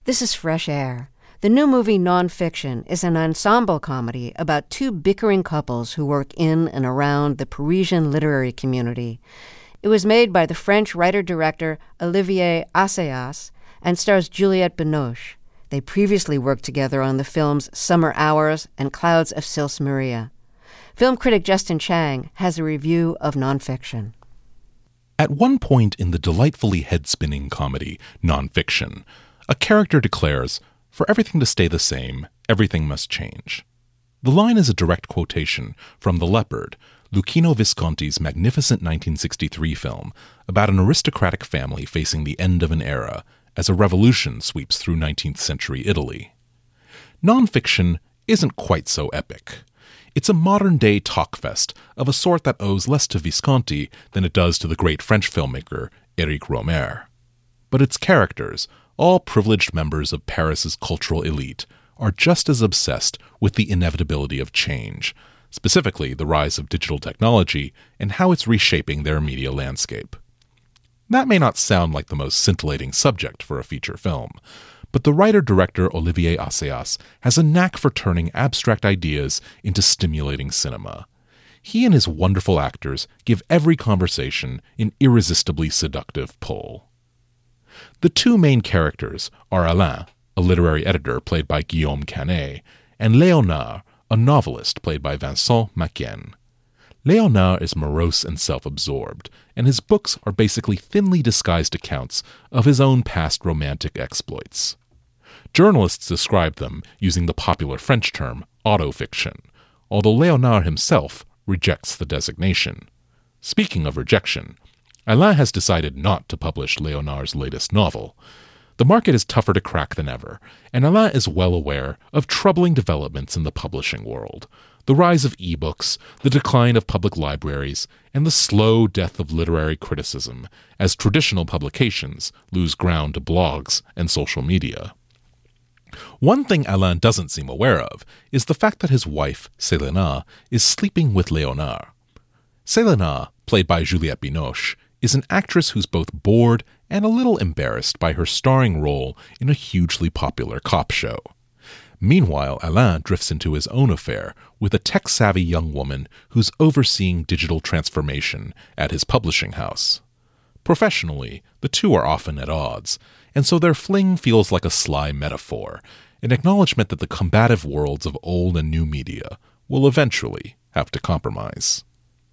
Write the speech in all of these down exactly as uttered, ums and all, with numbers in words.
This is Fresh Air. The new movie Nonfiction is an ensemble comedy about two bickering couples who work in and around the Parisian literary community. It was made by the French writer-director Olivier Assayas and stars Juliette Binoche. They previously worked together on the films Summer Hours and Clouds of Sils Maria. Film critic Justin Chang has a review of Nonfiction. At one point in the delightfully head-spinning comedy Nonfiction, a character declares, "For everything to stay the same, everything must change." The line is a direct quotation from The Leopard, Luchino Visconti's magnificent nineteen sixty-three film about an aristocratic family facing the end of an era as a revolution sweeps through nineteenth century Italy. Nonfiction isn't quite so epic. It's a modern-day talkfest of a sort that owes less to Visconti than it does to the great French filmmaker Éric Rohmer. But its characters, all privileged members of Paris's cultural elite, are just as obsessed with the inevitability of change, specifically the rise of digital technology and how it's reshaping their media landscape. That may not sound like the most scintillating subject for a feature film, but the writer-director Olivier Assayas has a knack for turning abstract ideas into stimulating cinema. He and his wonderful actors give every conversation an irresistibly seductive pull. The two main characters are Alain, a literary editor played by Guillaume Canet, and Léonard, a novelist played by Vincent Macien. Léonard is morose and self-absorbed, and his books are basically thinly disguised accounts of his own past romantic exploits. Journalists describe them using the popular French term autofiction, although Léonard himself rejects the designation. Speaking of rejection, Alain has decided not to publish Léonard's latest novel. The market is tougher to crack than ever, and Alain is well aware of troubling developments in the publishing world. The rise of e-books, the decline of public libraries, and the slow death of literary criticism as traditional publications lose ground to blogs and social media. One thing Alain doesn't seem aware of is the fact that his wife, Célena, is sleeping with Léonard. Célena, played by Juliette Binoche, is an actress who's both bored and a little embarrassed by her starring role in a hugely popular cop show. Meanwhile, Alain drifts into his own affair with a tech-savvy young woman who's overseeing digital transformation at his publishing house. Professionally, the two are often at odds, and so their fling feels like a sly metaphor, an acknowledgement that the combative worlds of old and new media will eventually have to compromise.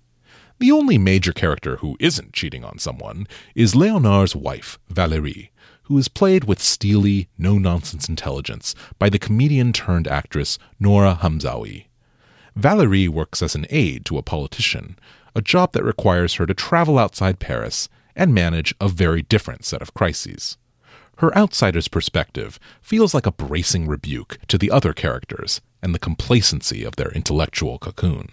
The only major character who isn't cheating on someone is Léonard's wife, Valérie, who is played with steely, no-nonsense intelligence by the comedian-turned-actress Noura Hamzaoui. Valérie works as an aide to a politician, a job that requires her to travel outside Paris and manage a very different set of crises. Her outsider's perspective feels like a bracing rebuke to the other characters and the complacency of their intellectual cocoon.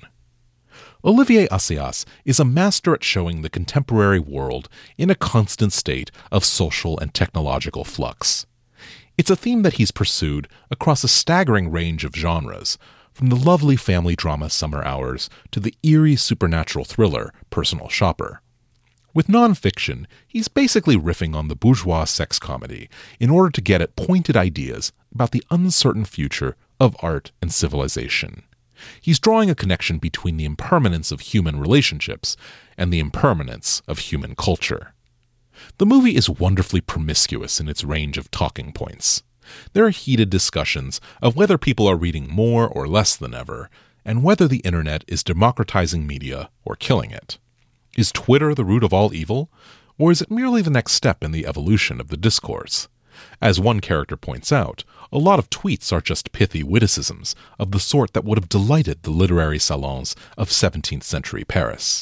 Olivier Assayas is a master at showing the contemporary world in a constant state of social and technological flux. It's a theme that he's pursued across a staggering range of genres, from the lovely family drama Summer Hours to the eerie supernatural thriller Personal Shopper. With nonfiction, he's basically riffing on the bourgeois sex comedy in order to get at pointed ideas about the uncertain future of art and civilization. He's drawing a connection between the impermanence of human relationships and the impermanence of human culture. The movie is wonderfully promiscuous in its range of talking points. There are heated discussions of whether people are reading more or less than ever, and whether the internet is democratizing media or killing it. Is Twitter the root of all evil, or is it merely the next step in the evolution of the discourse? As one character points out, a lot of tweets are just pithy witticisms of the sort that would have delighted the literary salons of seventeenth century Paris.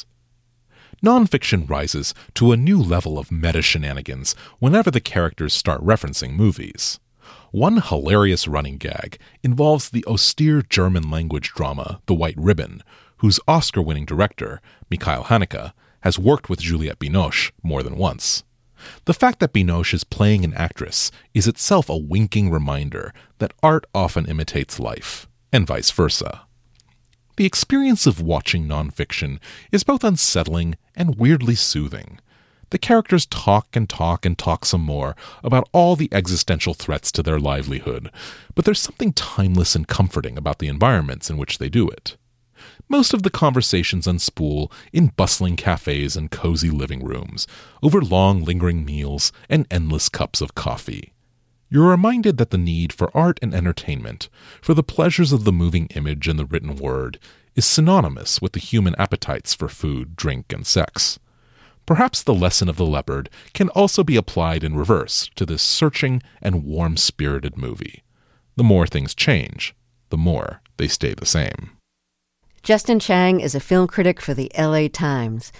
Nonfiction rises to a new level of meta-shenanigans whenever the characters start referencing movies. One hilarious running gag involves the austere German-language drama The White Ribbon, whose Oscar-winning director, Mikhail Haneke, has worked with Juliette Binoche more than once. The fact that Binoche is playing an actress is itself a winking reminder that art often imitates life, and vice versa. The experience of watching nonfiction is both unsettling and weirdly soothing. The characters talk and talk and talk some more about all the existential threats to their livelihood, but there's something timeless and comforting about the environments in which they do it. Most of the conversations unspool in bustling cafes and cozy living rooms, over long lingering meals and endless cups of coffee. You're reminded that the need for art and entertainment, for the pleasures of the moving image and the written word, is synonymous with the human appetites for food, drink, and sex. Perhaps the lesson of The Leopard can also be applied in reverse to this searching and warm-spirited movie. The more things change, the more they stay the same. Justin Chang is a film critic for the L A Times.